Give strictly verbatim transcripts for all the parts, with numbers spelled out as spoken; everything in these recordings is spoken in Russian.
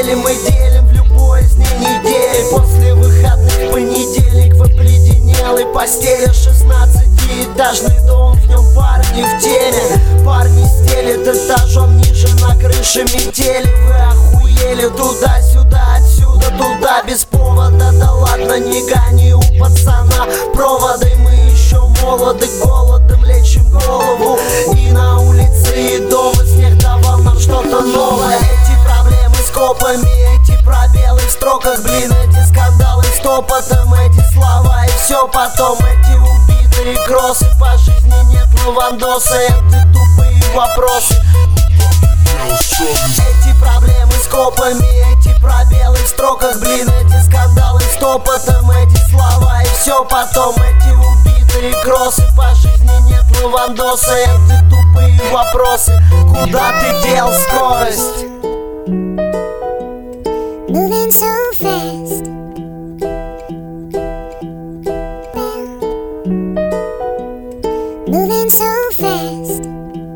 метели мы делим в любой из дней недели. После выходных понедельник в обледенелой постели. Шестнадцатиэтажный дом, в нем парни в теме. Парни стелят этажом ниже на крыше метели. Вы охуели туда-сюда, отсюда туда без повода. Да ладно, не гони у пацана проводы. Мы еще молоды, голодом лечим голову. И на улице, и дома снег давал нам что-то новое. Эти проблемы с копами, эти пробелы в строках. Блин, эти скандалы с топотом, эти слова и все потом. Эти убитые кроссы, по жизни нет лавандоса. Это тупые вопросы. Эти проблемы с копами, эти пробелы в строках. Блин, эти скандалы с топотом, эти слова и все потом. Эти убитые кроссы, по жизни нет лавандоса. Это тупые вопросы. Куда ты дел скорость? Moving so fast. Moving so fast.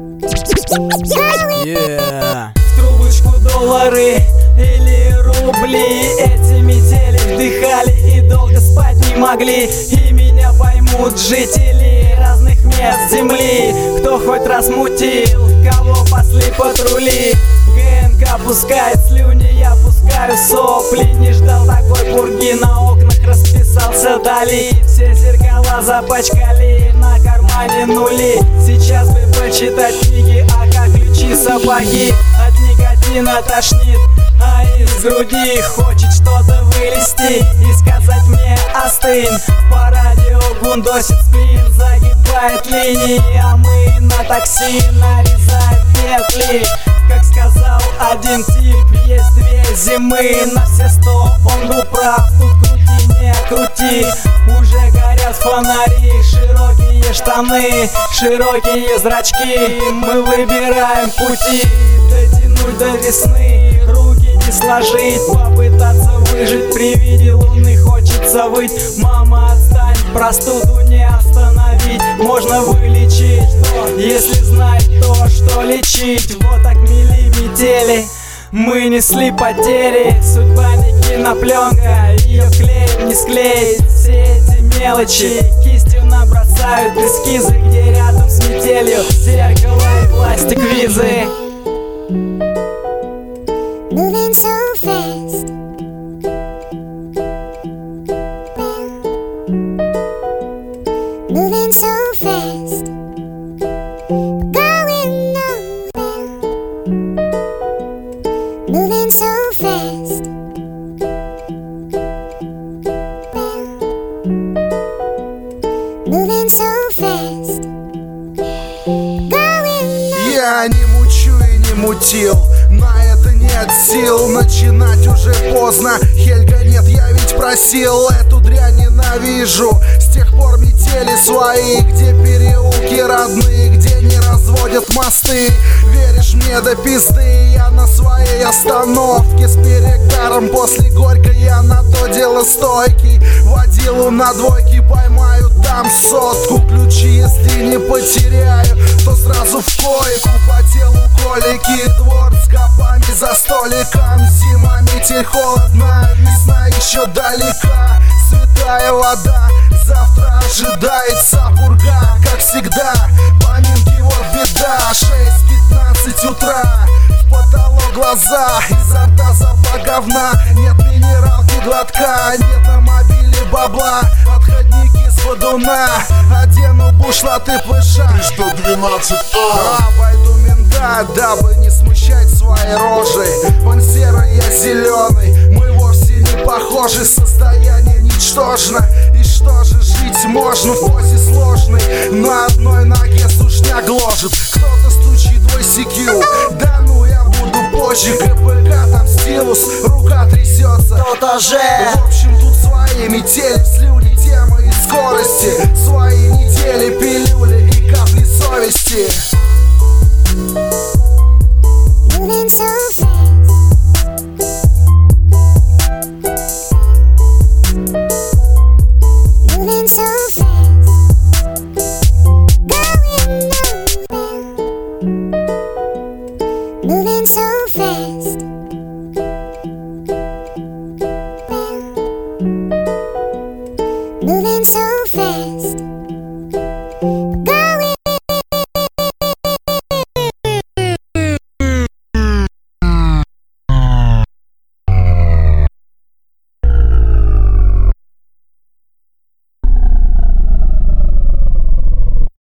Yeah. В трубочку доллары или рубли. Эти метели вдыхали и долго спать не могли. И меня поймут жители разных мест земли. Кто хоть раз мутил, кого пасли патрули. ГНК пускает слюни, я пускаю сопли. Не ждал такой пурги, на окнах расписался Дали. Все зеркала запачкали, на кармане нули. Сейчас бы почитать книги, а как ключи сапоги. От никотина тошнит, а из груди хочет что-то вылезти и сказать мне остынь. По радио гундосит сплин, загибает линии, а мы на такси нарезаем петли. Как сказал один тип, есть две зимы на все сто. Он был прав, тут крути, не крути. Уже горят фонари, широкие штаны, широкие зрачки. Мы выбираем пути, дотянуть до весны, руки не сложить, попытаться выжить. При виде луны хочется выть. Мама, отстань, простуду не остановить. Можно вылечить, что, если знать то, что лечить. Вот так мели метели, мы несли потери. Судьба не кинопленка, ее клеем не склеить. Все эти мелочи кистью набросают эскизы, где рядом с метелью зеркало и пластик визы. Moving so fast. Moving so fast. Going nowhere. Moving so fast. Moving so fast. Going nowhere. Я не мучу и не мутил, на это нет сил. Начинать уже поздно, Хельга нет, я ведь просил. Эту дрянь ненавижу, с тех пор метели свои. Где переулки родные, где не разводят мосты. Веришь мне до пизды, я на своей остановке. С перегаром после горькой, я на то дело стойкий. Водилу на двойке поймаю, дам сотку. Ключи если не потеряю, то сразу в койку. По телу колики, двор с копами за столиком. Зима, метель, холодно, весна еще далека. Святая вода, завтра ожидается пурга. Как всегда, поминки вот беда. Шесть пятнадцать утра, в потолок глаза, изо рта запах говна. Нет минералки глотка, нет на мобиле бабла. Отходники с водуна, одену бушлаты пыша. триста двенадцать А. Обойду мента, дабы не смущать своей рожей. Он серый, я зеленый, мы вовсе не похожи. Состояние ничтожно, и что же жить можно в позе сложной. На одной ноге сушняк гложет, кто-то стучит в ай си кью. Да ну я буду позже, КПК там стилус, рука трясется. Кто-то же. В общем тут свои метели, слюни, темы и скорости.